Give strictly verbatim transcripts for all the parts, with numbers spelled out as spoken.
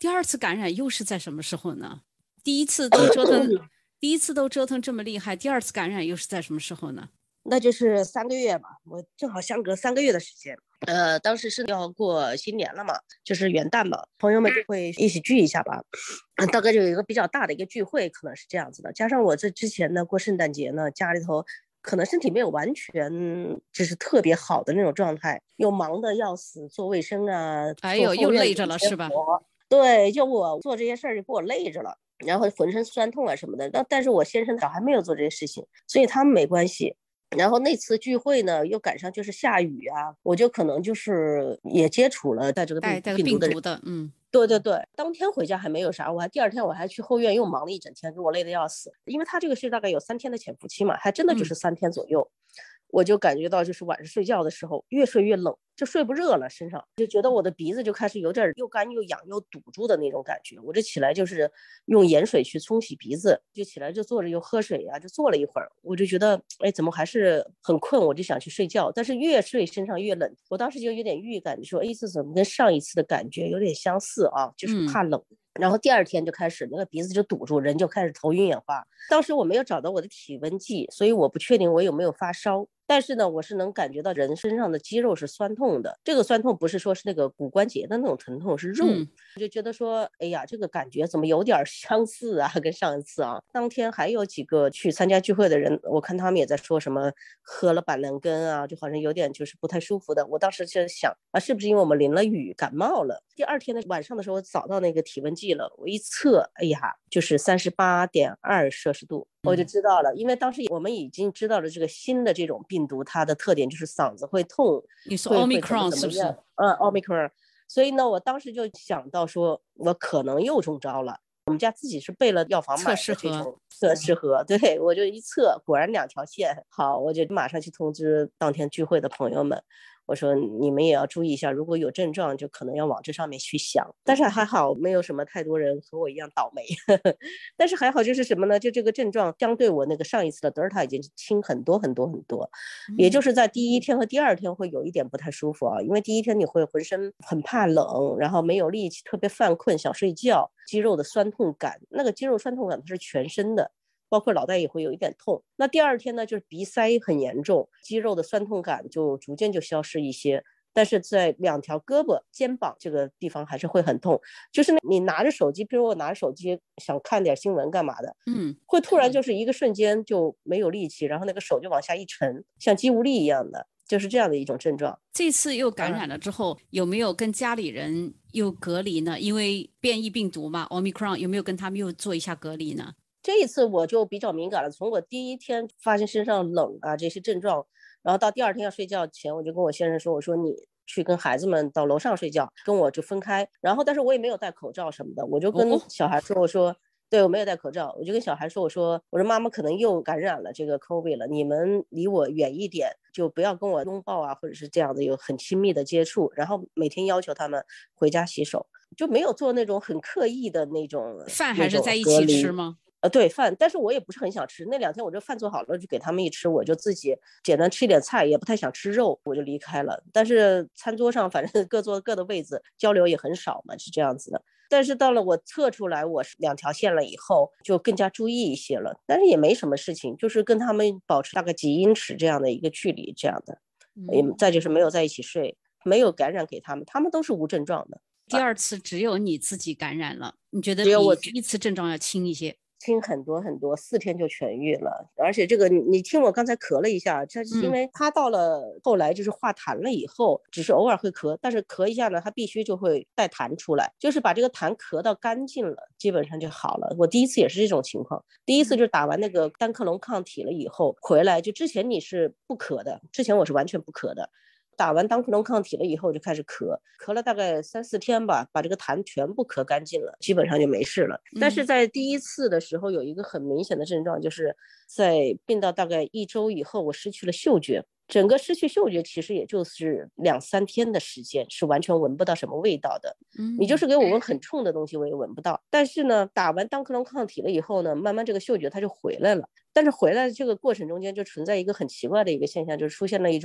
第二次感染又是在什么时候呢？第一次都折腾第一次都折腾这么厉害，第二次感染又是在什么时候呢？ 那就是三个月吧，我正好相隔三个月的时间。呃，当时是要过新年了嘛，就是元旦嘛，朋友们就会一起聚一下吧。嗯，大概就有一个比较大的一个聚会，可能是这样子的。加上我这之前呢，过圣诞节呢，家里头可能身体没有完全就是特别好的那种状态，又忙得要死，做卫生啊， 哎呦，又累着了是吧？ 对，就我做这些事儿就给我累着了，然后浑身酸痛啊什么的。但但是我先生还没有做这些事情，所以他们没关系。然后那次聚会呢，又赶上就是下雨啊，我就可能就是也接触了带这个病病毒的人。 的，嗯， 对对对，当天回家还没有啥，我还第二天我还去后院又忙了一整天，给我累得要死。因为他这个是大概有三天的潜伏期嘛，还真的就是三天左右。嗯，我就感觉到就是晚上睡觉的时候越睡越冷，就睡不热了，身上就觉得我的鼻子就开始有点又干又痒又堵住的那种感觉。我这起来就是用盐水去冲洗鼻子，就起来就坐着又喝水呀、啊，就坐了一会儿，我就觉得哎怎么还是很困，我就想去睡觉，但是越睡身上越冷。我当时就有点预感，说哎这怎么跟上一次的感觉有点相似啊，就是怕冷。嗯，然后第二天就开始那个鼻子就堵住，人就开始头晕眼花。当时我没有找到我的体温计，所以我不确定我有没有发烧，但是呢我是能感觉到人身上的肌肉是酸痛的。这个酸痛不是说是那个骨关节的那种疼痛，是肉。嗯，我就觉得说哎呀这个感觉怎么有点相似啊，跟上一次啊。当天还有几个去参加聚会的人，我看他们也在说什么喝了板蓝根啊，就好像有点就是不太舒服的。我当时就想啊是不是因为我们淋了雨感冒了。第二天的晚上的时候我找到那个体温计了，我一测哎呀就是三十八点二摄氏度，我就知道了。因为当时我们已经知道了这个新的这种病毒它的特点就是嗓子会痛， 你说 Omicron 是不是？ 嗯 Omicron。 所以呢我当时就想到说我可能又中招了。我们家自己是备了药房买的这种测试盒，对，我就一测果然两条线。好，我就马上去通知当天聚会的朋友们，我说你们也要注意一下，如果有症状就可能要往这上面去想。但是还好没有什么太多人和我一样倒霉但是还好就是什么呢，就这个症状相对我那个上一次的德尔塔已经轻很多很多很多。也就是在第一天和第二天会有一点不太舒服啊，因为第一天你会浑身很怕冷，然后没有力气，特别犯困想睡觉，肌肉的酸痛感，那个肌肉酸痛感它是全身的，包括脑袋也会有一点痛。那第二天呢就是鼻塞很严重，肌肉的酸痛感就逐渐就消失一些，但是在两条胳膊肩膀这个地方还是会很痛。就是你拿着手机，比如我拿着手机想看点新闻干嘛的，嗯，会突然就是一个瞬间就没有力气，然后那个手就往下一沉，像肌无力一样的，就是这样的一种症状。 这次又感染了之后、嗯、有没有跟家里人又隔离呢？因为变异病毒嘛 Omicron， 有没有跟他们又做一下隔离呢？ 这一次我就比较敏感了，从我第一天发现身上冷啊这些症状，然后到第二天要睡觉前，我就跟我先生说，我说你去跟孩子们到楼上睡觉，跟我就分开。然后但是我也没有戴口罩什么的，我就跟小孩说，我说、哦、对，我没有戴口罩，我就跟小孩说，我说我说妈妈可能又感染了这个 COVID 了，你们离我远一点，就不要跟我拥抱啊，或者是这样的有很亲密的接触，然后每天要求他们回家洗手，就没有做那种很刻意的那种饭还是在一起吃吗？ 呃，对，饭，但是我也不是很想吃。那两天我这饭做好了就给他们一吃，我就自己简单吃一点菜，也不太想吃肉，我就离开了。但是餐桌上反正各坐各的位子，交流也很少嘛，是这样子的。但是到了我测出来我是两条线了以后，就更加注意一些了。但是也没什么事情，就是跟他们保持大概几英尺这样的一个距离，这样的。嗯，再就是没有在一起睡，没有感染给他们，他们都是无症状的。 第二次只有你自己感染了，你觉得比第一次症状要轻一些？ 轻很多很多，四天就痊愈了。而且这个你你听我刚才咳了一下，这是因为他到了后来就是化痰了以后、嗯、只是偶尔会咳，但是咳一下呢他必须就会带痰出来，就是把这个痰咳到干净了基本上就好了。我第一次也是这种情况，第一次就是打完那个单克隆抗体了以后回来，就之前你是不咳的，之前我是完全不咳的，打完单克隆抗体了以后就开始咳，咳了大概三四天吧，把这个痰全部咳干净了，基本上就没事了。但是在第一次的时候有一个很明显的症状，就是在病到大概一周以后我失去了嗅觉，整个失去嗅觉其实也就是两三天的时间，是完全闻不到什么味道的。你就是给我闻很冲的东西我也闻不到。但是呢打完单克隆抗体了以后呢，慢慢这个嗅觉它就回来了。但是回来的这个过程中间就存在一个很奇怪的一个现象，就是出现了一种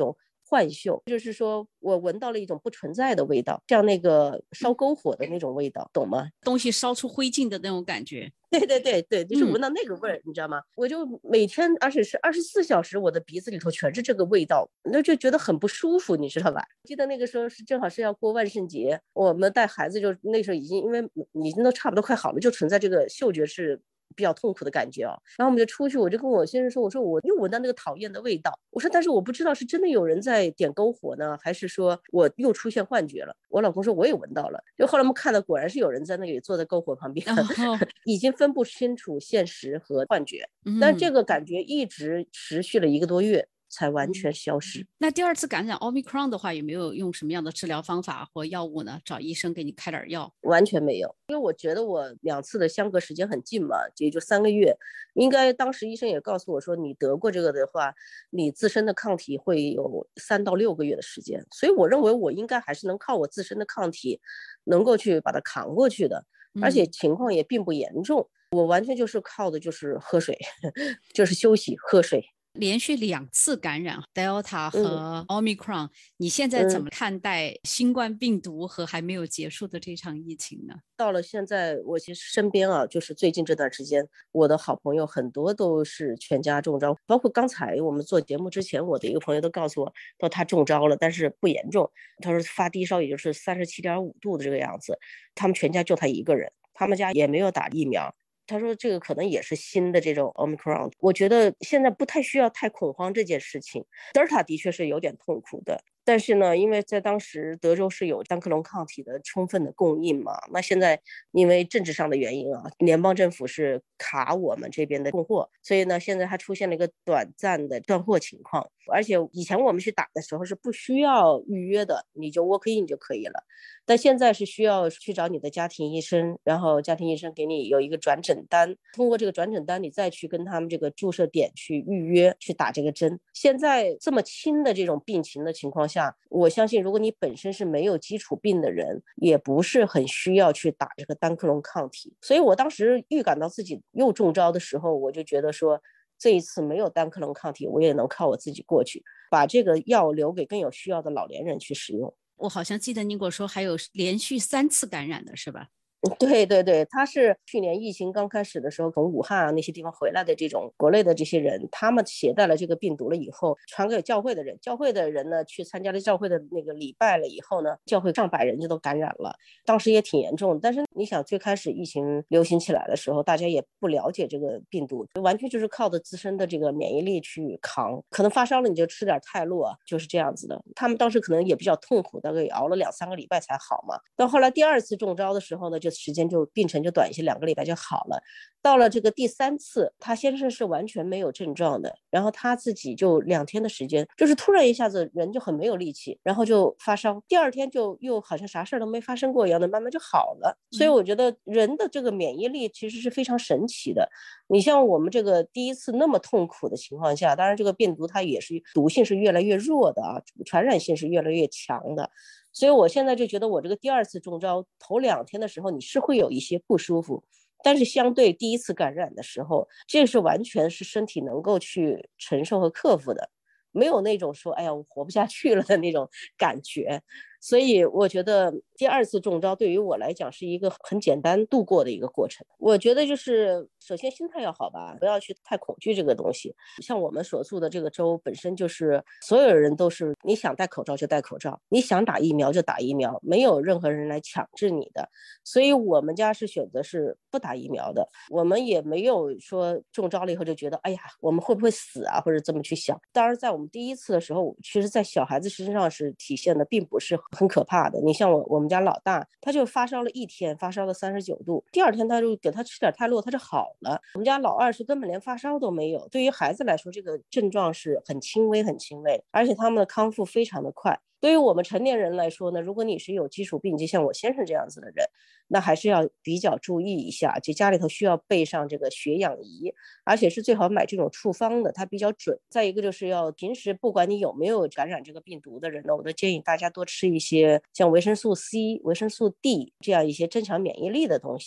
幻嗅，就是说我闻到了一种不存在的味道，像那个烧篝火的那种味道，懂吗？ 东西烧出灰烬的那种感觉。 对对对对，就是嗯闻到那个味儿，你知道吗？我就每天，而且是二十四小时，我的鼻子里头全是这个味道，那就觉得很不舒服，你知道吧？记得那个时候是正好是要过万圣节，我们带孩子就那时候已经因为已经都差不多快好了，就存在这个嗅觉是比较痛苦的感觉啊。然后我们就出去，我就跟我先生说，我说我又闻到那个讨厌的味道，我说但是我不知道是真的有人在点篝火呢，还是说我又出现幻觉了。我老公说我也闻到了，就后来我们看到果然是有人在那里坐在篝火旁边， 哦已经分不清楚现实和幻觉，但这嗯个感觉一直持续了一个多月才完全消失。 那第二次感染 Omicron 的话，有没有用什么样的治疗方法或药物呢？找医生给你开点药？ 完全没有，因为我觉得我两次的相隔时间很近嘛，也就三个月，应该当时医生也告诉我说，你得过这个的话，你自身的抗体会有三到六个月的时间，所以我认为我应该还是能靠我自身的抗体，能够去把它扛过去的，而且情况也并不严重，我完全就是靠的就是喝水，就是休息喝水。 连续两次感染 Delta 和 Omicron，、嗯、你现在怎么看待新冠病毒和还没有结束的这场疫情呢？ 到了现在，我其实身边啊，就是最近这段时间，我的好朋友很多都是全家中招，包括刚才我们做节目之前，我的一个朋友都告诉我，说他中招了，但是不严重，他说发低烧也就是三十七点五度的这个样子，他们全家就他一个人，他们家也没有打疫苗。他说这个可能也是新的这种 Omicron， 我觉得现在不太需要太恐慌这件事情。德尔塔的确是有点痛苦的，但是呢，因为在当时德州是有单克隆抗体的充分的供应嘛，那现在因为政治上的原因啊，联邦政府是卡我们这边的供货，所以呢，现在还出现了一个短暂的断货情况。而且以前我们去打的时候是不需要预约的，你就 walk in 就可以了，但现在是需要去找你的家庭医生，然后家庭医生给你有一个转诊单，通过这个转诊单你再去跟他们这个注射点去预约去打这个针。现在这么轻的这种病情的情况下，我相信如果你本身是没有基础病的人，也不是很需要去打这个单克隆抗体。所以我当时预感到自己又中招的时候，我就觉得说这一次没有单克隆抗体，我也能靠我自己过去，把这个药留给更有需要的老年人去使用。 我好像记得你跟我说还有连续三次感染的是吧？ 对对对，他是去年疫情刚开始的时候，从武汉啊那些地方回来的这种国内的这些人，他们携带了这个病毒了以后，传给教会的人，教会的人呢去参加了教会的那个礼拜了以后呢，教会上百人就都感染了，当时也挺严重。但是你想，最开始疫情流行起来的时候，大家也不了解这个病毒，完全就是靠着自身的这个免疫力去扛，可能发烧了你就吃点泰洛，就是这样子的。他们当时可能也比较痛苦，大概熬了两三个礼拜才好嘛。到后来第二次中招的时候呢，就时间就病程就短一些，两个礼拜就好了。到了这个第三次，他先生是完全没有症状的，然后他自己就两天的时间，就是突然一下子人就很没有力气，然后就发烧，第二天就又好像啥事都没发生过一样的，慢慢就好了。所以我觉得人的这个免疫力其实是非常神奇的。你像我们这个第一次那么痛苦的情况下，当然这个病毒它也是毒性是越来越弱的啊，传染性是越来越强的。所以我现在就觉得我这个第二次中招头两天的时候，你是会有一些不舒服，但是相对第一次感染的时候，这是完全是身体能够去承受和克服的，没有那种说哎呀我活不下去了的那种感觉。所以我觉得第二次中招对于我来讲是一个很简单度过的一个过程。我觉得就是首先心态要好吧，不要去太恐惧这个东西。像我们所住的这个州本身就是所有人都是你想戴口罩就戴口罩，你想打疫苗就打疫苗，没有任何人来强制你的。所以我们家是选择是不打疫苗的，我们也没有说中招了以后就觉得哎呀我们会不会死啊或者这么去想。当然在我们第一次的时候，其实在小孩子身上是体现的并不是很可怕的。你像我我们家老大，他就发烧了一天，发烧了三十九度，第二天他就给他吃点泰洛，他就好了。我们家老二是根本连发烧都没有，对于孩子来说这个症状是很轻微很轻微，而且他们的康复非常的快。对于我们成年人来说呢，如果你是有基础病，就像我先生这样子的人，那还是要比较注意一下，就家里头需要备上这个血氧仪，而且是最好买这种处方的，它比较准。再一个就是要平时不管你有没有感染这个病毒的人呢，我都建议大家多吃一些像维生素 C、维生素 D 这样一些增强免疫力的东西。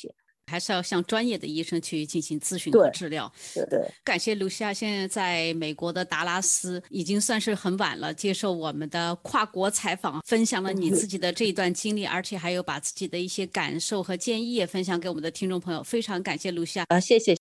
还是要向专业的医生去进行咨询和治疗。 对对， 感谢卢西亚，现在在美国的达拉斯，已经算是很晚了，接受我们的跨国采访，分享了你自己的这一段经历，而且还有把自己的一些感受和建议也分享给我们的听众朋友，非常感谢卢西亚啊，谢谢。